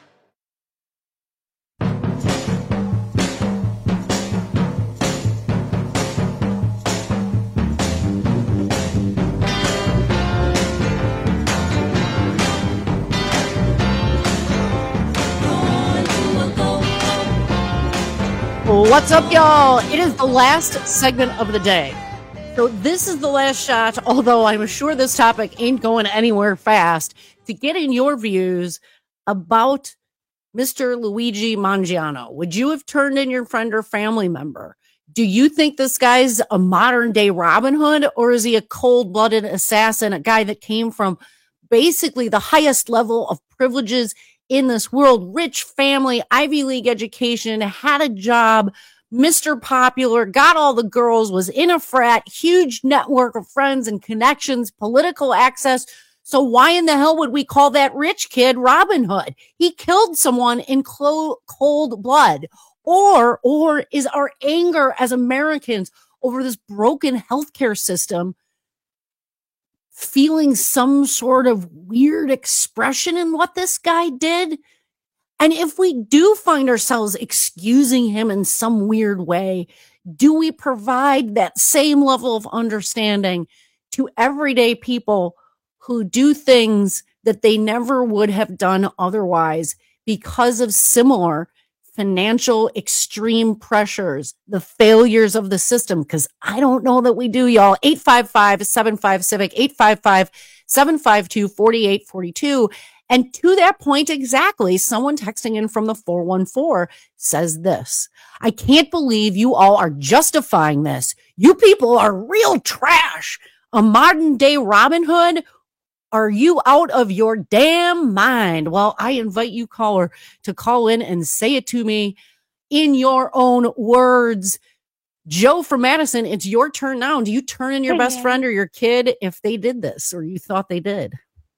What's up, y'all? It is the last segment of the day. So this is the last shot, although I'm sure this topic ain't going anywhere fast, to get in your views about Mister Luigi Mangiano. Would you have turned in your friend or family member? Do you think this guy's a modern day Robin Hood, or is he a cold-blooded assassin, a guy that came from basically the highest level of privileges in this world? Rich family, Ivy League education, had a job, Mister Popular, got all the girls, was in a frat, huge network of friends and connections, political access. So why in the hell would we call that rich kid Robin Hood? He killed someone in clo- cold blood. Or, or is our anger as Americans over this broken healthcare system feeling some sort of weird expression in what this guy did? And if we do find ourselves excusing him in some weird way, do we provide that same level of understanding to everyday people who do things that they never would have done otherwise because of similar financial extreme pressures, the failures of the system? Because I don't know that we do, y'all. eight five five, seven five, CIVIC, eight five five, seven five two, four eight four two. And to that point exactly, someone texting in from the four one four says this: I can't believe you all are justifying this. You people are real trash. A modern day Robin Hood? Are you out of your damn mind? Well, I invite you, caller, to call in and say it to me in your own words. Joe from Madison, it's your turn now. Do you turn in your Hey, best man. friend or your kid if they did this, or you thought they did?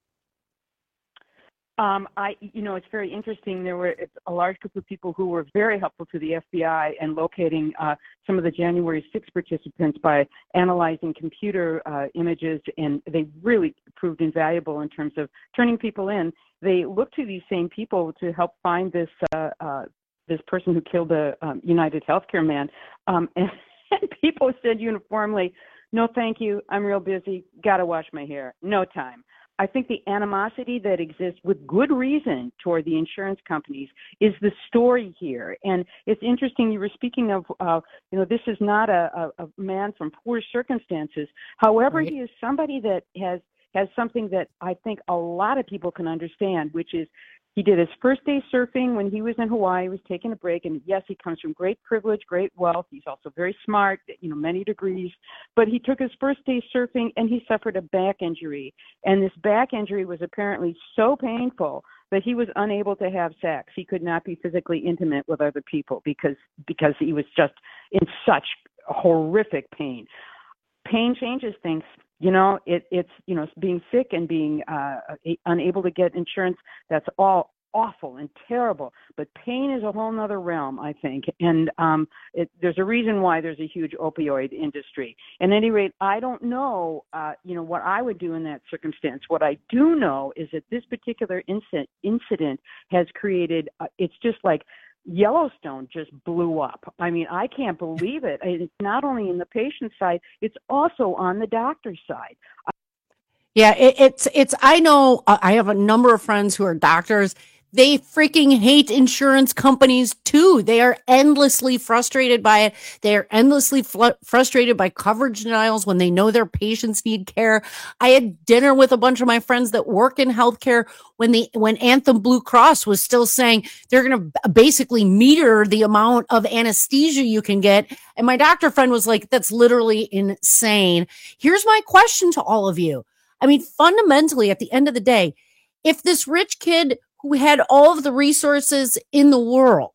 Um, I, you know, it's very interesting. There were a large group of people who were very helpful to the F B I in locating uh, some of the January sixth participants by analyzing computer uh, images, and they really proved invaluable in terms of turning people in. They looked to these same people to help find this uh, uh, this person who killed a um, United Healthcare man, um, and, and people said uniformly, "No, thank you. I'm real busy. Got to wash my hair. No time." I think the animosity that exists with good reason toward the insurance companies is the story here. And it's interesting, you were speaking of, uh, you know, this is not a, a, a man from poor circumstances. However, Right. he is somebody that has, has something that I think a lot of people can understand, which is He did his first day surfing when he was in Hawaii. He was taking a break. And yes, he comes from great privilege, great wealth. He's also very smart, you know, many degrees. But he took his first day surfing and he suffered a back injury. And this back injury was apparently so painful that he was unable to have sex. He could not be physically intimate with other people because because he was just in such horrific pain. Pain changes things. You know, it, it's, you know, being sick and being uh, unable to get insurance, that's all awful and terrible. But pain is a whole nother realm, I think. And um, it, there's a reason why there's a huge opioid industry. At any rate, I don't know, uh, you know, what I would do in that circumstance. What I do know is that this particular incident, incident has created, uh, it's just like, Yellowstone just blew up. I mean, I can't believe it. It's not only in the patient side, it's also on the doctor's side. Yeah, it, it's, it's, I know uh, I have a number of friends who are doctors. They freaking hate insurance companies too. They are endlessly frustrated by it. They are endlessly fl- frustrated by coverage denials when they know their patients need care. I had dinner with a bunch of my friends that work in healthcare when the when Anthem Blue Cross was still saying they're going to basically meter the amount of anesthesia you can get. And my doctor friend was like, that's literally insane. Here's my question to all of you. I mean, fundamentally, at the end of the day, if this rich kid who had all of the resources in the world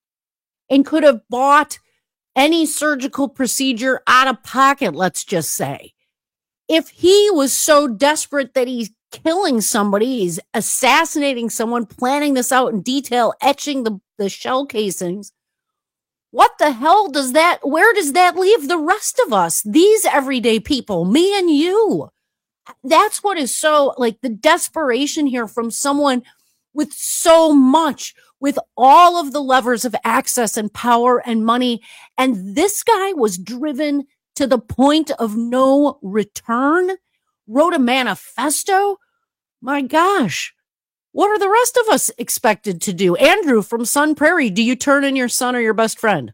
and could have bought any surgical procedure out of pocket, let's just say, if he was so desperate that he's killing somebody, he's assassinating someone, planning this out in detail, etching the, the shell casings, what the hell does that, where does that leave the rest of us? These everyday people, me and you. That's what is so, like, the desperation here from someone with so much, with all of the levers of access and power and money. And this guy was driven to the point of no return, wrote a manifesto. My gosh, what are the rest of us expected to do? Andrew from Sun Prairie, do you turn in your son or your best friend?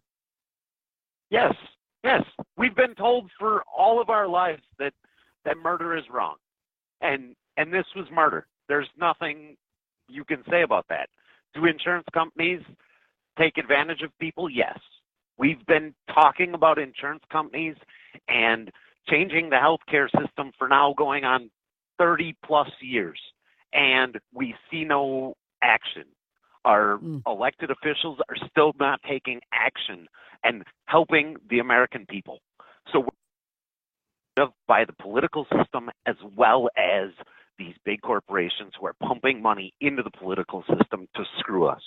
Yes, yes. We've been told for all of our lives that, that murder is wrong. And and this was murder. There's nothing you can say about that. Do insurance companies take advantage of people? Yes. We've been talking about insurance companies and changing the healthcare system for now going on thirty plus years, and we see no action. Our mm. elected officials are still not taking action and helping the American people. So we're by the political system as well as these big corporations who are pumping money into the political system to screw us.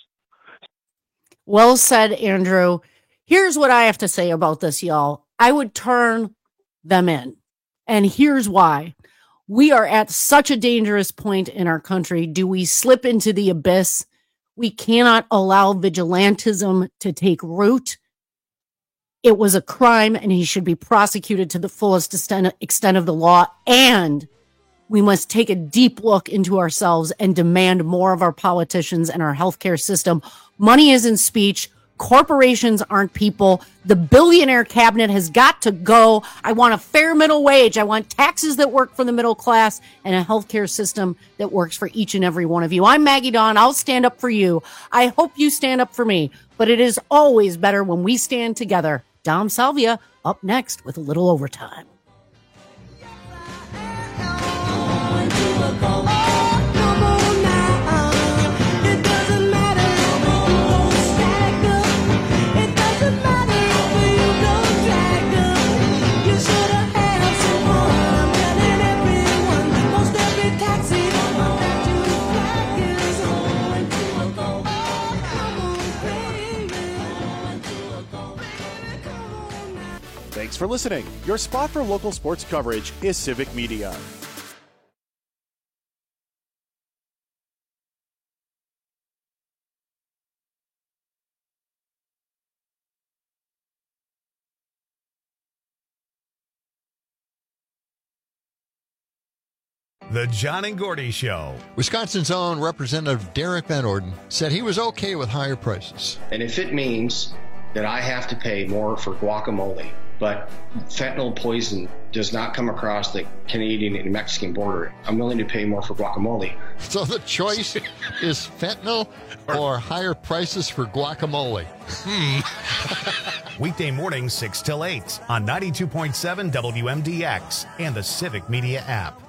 Well said, Andrew. Here's what I have to say about this, y'all. I would turn them in. And here's why. We are at such a dangerous point in our country. Do we slip into the abyss? We cannot allow vigilantism to take root. It was a crime, and he should be prosecuted to the fullest extent, extent of the law. And we must take a deep look into ourselves and demand more of our politicians and our healthcare system. Money isn't speech. Corporations aren't people. The billionaire cabinet has got to go. I want a fair middle wage. I want taxes that work for the middle class and a healthcare system that works for each and every one of you. I'm Maggie Dawn. I'll stand up for you. I hope you stand up for me. But it is always better when we stand together. Dom Salvia up next with a little overtime. Thanks for listening. Your spot for local sports coverage is Civic Media. The John and Gordy Show. Wisconsin's own Representative Derek Van Orden said he was okay with higher prices. And if it means that I have to pay more for guacamole but fentanyl poison does not come across the Canadian and Mexican border. I'm willing to pay more for guacamole. So the choice is fentanyl or higher prices for guacamole. Hmm. Weekday mornings six till eight on ninety-two point seven W M D X and the Civic Media app.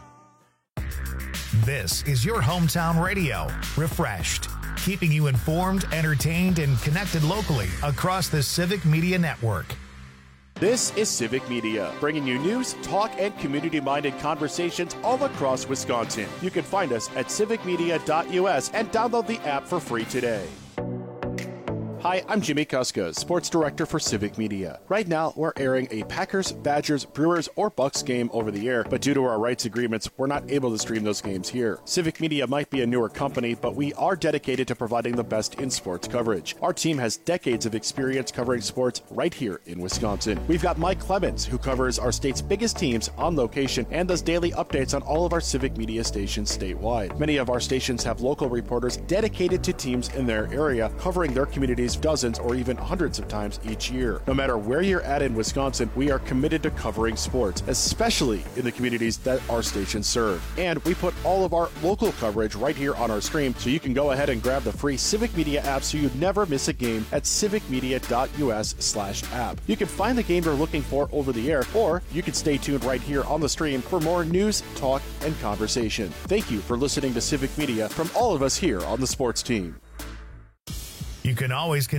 This is your hometown radio, refreshed, keeping you informed, entertained, and connected locally across the Civic Media Network. This is Civic Media, bringing you news, talk, and community-minded conversations all across Wisconsin. You can find us at civic media dot U S and download the app for free today. Hi, I'm Jimmy Kuska, Sports Director for Civic Media. Right now, we're airing a Packers, Badgers, Brewers, or Bucks game over the air, but due to our rights agreements, we're not able to stream those games here. Civic Media might be a newer company, but we are dedicated to providing the best in sports coverage. Our team has decades of experience covering sports right here in Wisconsin. We've got Mike Clemens, who covers our state's biggest teams on location and does daily updates on all of our Civic Media stations statewide. Many of our stations have local reporters dedicated to teams in their area, covering their communities dozens or even hundreds of times each year. No matter where you're at in Wisconsin, we are committed to covering sports, especially in the communities that our stations serve. And we put all of our local coverage right here on our stream, so you can go ahead and grab the free Civic Media app so you never miss a game at civic media dot U S slash app. You can find the game you're looking for over the air, or you can stay tuned right here on the stream for more news, talk, and conversation. Thank you for listening to Civic Media from all of us here on the sports team. You can always